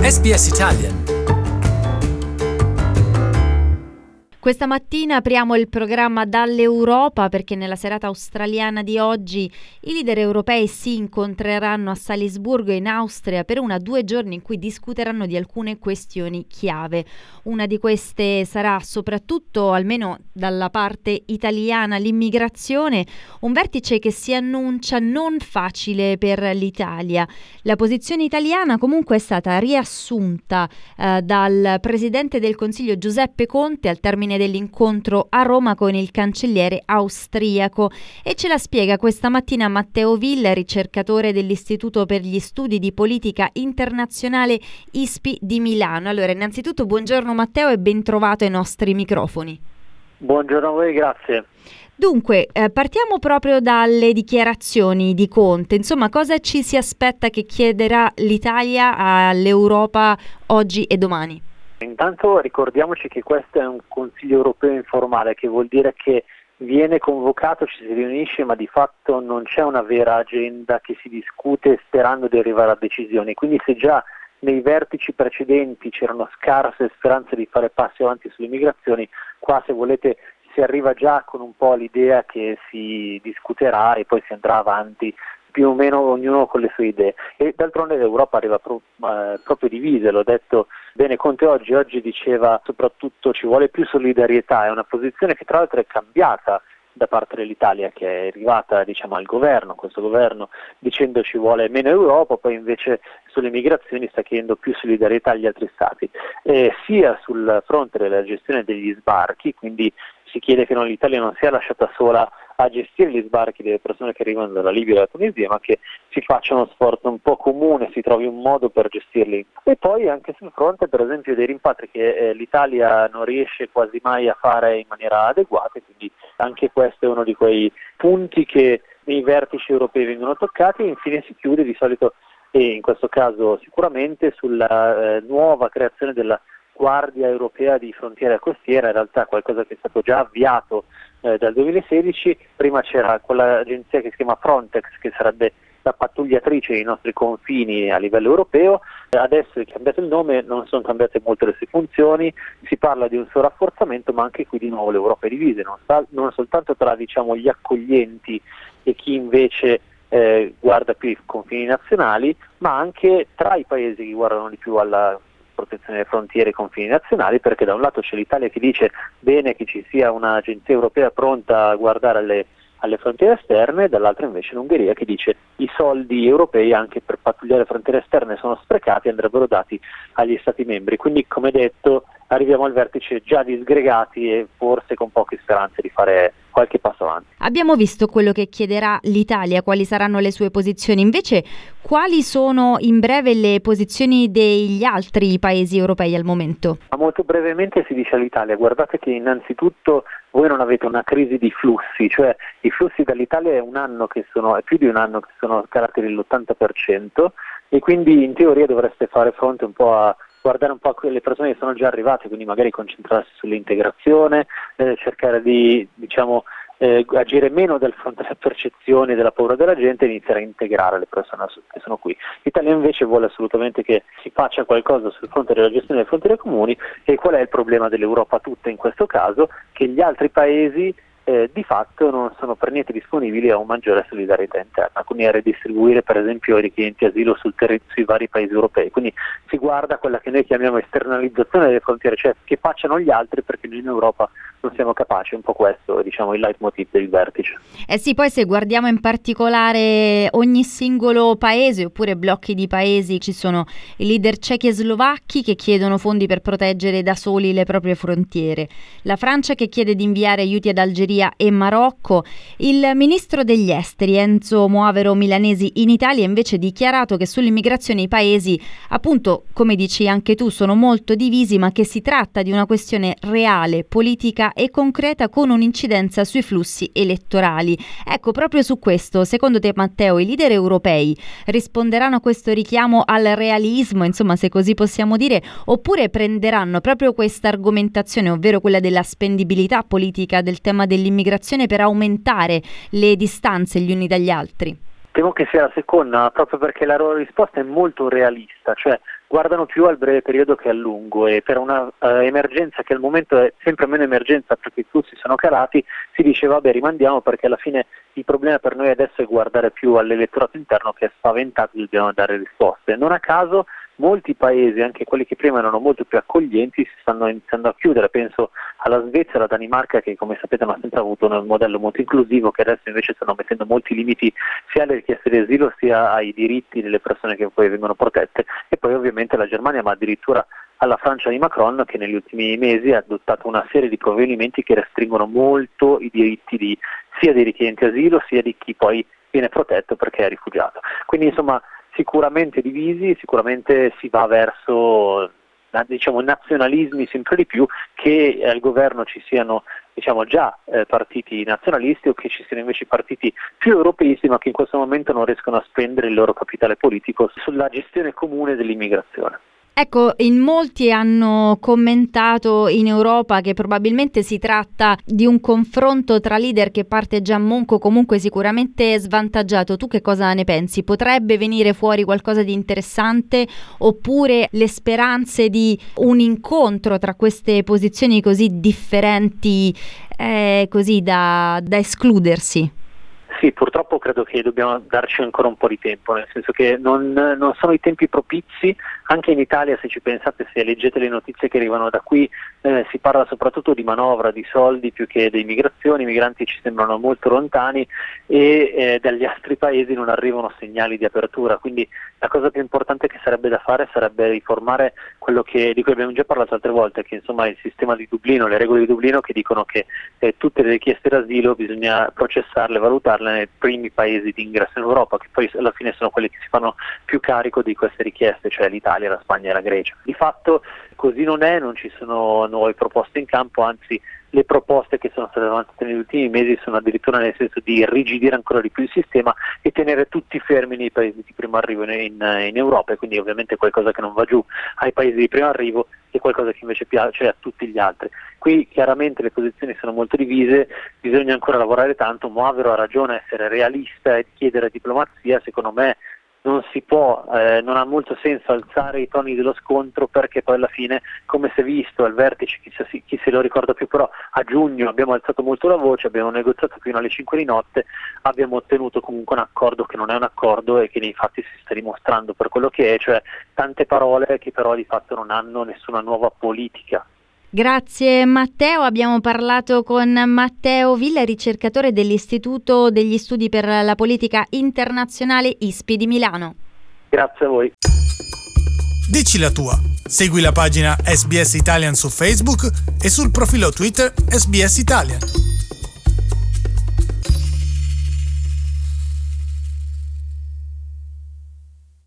SBS Italian. Questa mattina apriamo il programma dall'Europa perché nella serata australiana di oggi i leader europei si incontreranno a Salisburgo in Austria per 2 giorni in cui discuteranno di alcune questioni chiave. Una di queste sarà soprattutto, almeno dalla parte italiana, l'immigrazione, un vertice che si annuncia non facile per l'Italia. La posizione italiana comunque è stata riassunta dal Presidente del Consiglio Giuseppe Conte al termine dell'incontro a Roma con il cancelliere austriaco, e ce la spiega questa mattina Matteo Villa, ricercatore dell'Istituto per gli Studi di Politica Internazionale ISPI di Milano. Allora, innanzitutto buongiorno Matteo e ben trovato ai nostri microfoni. Buongiorno a voi, grazie. Dunque, partiamo proprio dalle dichiarazioni di Conte. Insomma, cosa ci si aspetta che chiederà l'Italia all'Europa oggi e domani? Intanto ricordiamoci che questo è un Consiglio europeo informale, che vuol dire che viene convocato, ci si riunisce, ma di fatto non c'è una vera agenda che si discute sperando di arrivare a decisioni. Quindi se già nei vertici precedenti c'erano scarse speranze di fare passi avanti sulle migrazioni, qua se volete si arriva già con un po' l'idea che si discuterà e poi si andrà avanti più o meno ognuno con le sue idee. E d'altronde l'Europa arriva proprio divisa, l'ho detto bene Conte oggi diceva soprattutto ci vuole più solidarietà, è una posizione che tra l'altro è cambiata da parte dell'Italia, che è arrivata al governo, questo governo dicendo ci vuole meno Europa, poi invece sulle migrazioni sta chiedendo più solidarietà agli altri stati, sia sul fronte della gestione degli sbarchi, quindi si chiede che l'Italia non sia lasciata sola a gestire gli sbarchi delle persone che arrivano dalla Libia e dalla Tunisia, ma che si faccia uno sforzo un po' comune, si trovi un modo per gestirli. E poi anche sul fronte, per esempio, dei rimpatri che l'Italia non riesce quasi mai a fare in maniera adeguata, quindi anche questo è uno di quei punti che nei vertici europei vengono toccati. E infine si chiude di solito, e in questo caso sicuramente, sulla nuova creazione della Guardia Europea di Frontiera e Costiera, in realtà qualcosa che è stato già avviato dal 2016, prima c'era quell'agenzia che si chiama Frontex, che sarebbe la pattugliatrice dei nostri confini a livello europeo, adesso è cambiato il nome, non sono cambiate molte le sue funzioni, si parla di un suo rafforzamento, ma anche qui di nuovo l'Europa è divisa, non soltanto tra gli accoglienti e chi invece guarda più i confini nazionali, ma anche tra i paesi che guardano di più alla protezione delle frontiere e confini nazionali, perché da un lato c'è l'Italia che dice bene che ci sia un'agenzia europea pronta a guardare alle frontiere esterne, dall'altro invece l'Ungheria che dice i soldi europei anche per pattugliare le frontiere esterne sono sprecati e andrebbero dati agli Stati membri. Quindi, come detto, arriviamo al vertice già disgregati e forse con poche speranze di fare qualche passo avanti. Abbiamo visto quello che chiederà l'Italia, quali saranno le sue posizioni. Invece, quali sono in breve le posizioni degli altri paesi europei al momento? Molto brevemente si dice all'Italia: guardate che innanzitutto voi non avete una crisi di flussi, cioè i flussi dall'Italia è più di un anno che sono calati dell'80%, e quindi in teoria dovreste fare fronte un po' a guardare un po' a quelle persone che sono già arrivate, quindi magari concentrarsi sull'integrazione, cercare di agire meno dal fronte della percezione della paura della gente e iniziare a integrare le persone che sono qui. L'Italia invece vuole assolutamente che si faccia qualcosa sul fronte della gestione delle frontiere comuni. E qual è il problema dell'Europa tutta in questo caso? Che gli altri paesi di fatto non sono per niente disponibili a una maggiore solidarietà interna, quindi a redistribuire per esempio i richiedenti asilo sui vari paesi europei. Quindi si guarda quella che noi chiamiamo esternalizzazione delle frontiere, cioè che facciano gli altri perché noi in Europa non siamo capaci. Un po' questo il leitmotiv del vertice. Sì, poi se guardiamo in particolare ogni singolo paese oppure blocchi di paesi, ci sono i leader cechi e slovacchi che chiedono fondi per proteggere da soli le proprie frontiere, la Francia che chiede di inviare aiuti ad Algeria e Marocco. Il ministro degli esteri Enzo Moavero Milanesi in Italia ha invece dichiarato che sull'immigrazione i paesi, appunto come dici anche tu, sono molto divisi, ma che si tratta di una questione reale, politica e concreta con un'incidenza sui flussi elettorali. Ecco, proprio su questo, secondo te Matteo, i leader europei risponderanno a questo richiamo al realismo, insomma, se così possiamo dire, oppure prenderanno proprio questa argomentazione, ovvero quella della spendibilità politica del tema dell'immigrazione, per aumentare le distanze gli uni dagli altri? Temo che sia la seconda, proprio perché la loro risposta è molto realista, cioè guardano più al breve periodo che al lungo, e per una emergenza che al momento è sempre meno emergenza perché i flussi sono calati, si dice vabbè, rimandiamo, perché alla fine il problema per noi adesso è guardare più all'elettorato interno che è spaventato, dobbiamo dare risposte. Non a caso molti paesi, anche quelli che prima erano molto più accoglienti, si stanno iniziando a chiudere. Penso alla Svezia, alla Danimarca, che come sapete hanno sempre avuto un modello molto inclusivo, che adesso invece stanno mettendo molti limiti sia alle richieste di asilo sia ai diritti delle persone che poi vengono protette, e poi ovviamente la Germania, ma addirittura alla Francia di Macron, che negli ultimi mesi ha adottato una serie di provvedimenti che restringono molto i diritti sia dei richiedenti asilo sia di chi poi viene protetto perché è rifugiato. Quindi insomma sicuramente divisi, sicuramente si va verso nazionalismi sempre di più, che al governo ci siano già partiti nazionalisti, o che ci siano invece partiti più europeisti ma che in questo momento non riescono a spendere il loro capitale politico sulla gestione comune dell'immigrazione. Ecco, in molti hanno commentato in Europa che probabilmente si tratta di un confronto tra leader che parte già monco, comunque sicuramente svantaggiato. Tu che cosa ne pensi? Potrebbe venire fuori qualcosa di interessante, oppure le speranze di un incontro tra queste posizioni così differenti così da escludersi? Sì, purtroppo credo che dobbiamo darci ancora un po' di tempo, nel senso che non sono i tempi propizi. Anche in Italia, se ci pensate, se leggete le notizie che arrivano da qui, si parla soprattutto di manovra, di soldi più che di immigrazione. I migranti ci sembrano molto lontani e dagli altri paesi non arrivano segnali di apertura, quindi la cosa più importante che sarebbe da fare sarebbe riformare quello di cui abbiamo già parlato altre volte, che insomma è il sistema di Dublino, le regole di Dublino, che dicono che tutte le richieste d'asilo bisogna processarle, valutarle nei primi paesi di ingresso in Europa, che poi alla fine sono quelli che si fanno più carico di queste richieste, cioè l'Italia, la Spagna e la Grecia. Di fatto così non è, non ci sono nuove proposte in campo, anzi le proposte che sono state avanzate negli ultimi mesi sono addirittura nel senso di irrigidire ancora di più il sistema e tenere tutti fermi nei paesi di primo arrivo in Europa, e quindi ovviamente qualcosa che non va giù ai paesi di primo arrivo e qualcosa che invece piace a tutti gli altri. Qui chiaramente le posizioni sono molto divise, bisogna ancora lavorare tanto. Moavero ha ragione a essere realista e chiedere diplomazia. Secondo me non si può, non ha molto senso alzare i toni dello scontro, perché poi alla fine, come si è visto al vertice, chi se lo ricorda più, però a giugno abbiamo alzato molto la voce, abbiamo negoziato fino alle 5 di notte, abbiamo ottenuto comunque un accordo che non è un accordo e che nei fatti si sta dimostrando per quello che è, cioè tante parole che però di fatto non hanno nessuna nuova politica. Grazie Matteo, abbiamo parlato con Matteo Villa, ricercatore dell'Istituto degli Studi per la Politica Internazionale ISPI di Milano. Grazie a voi. Dici la tua. Segui la pagina SBS Italian su Facebook e sul profilo Twitter SBS Italian.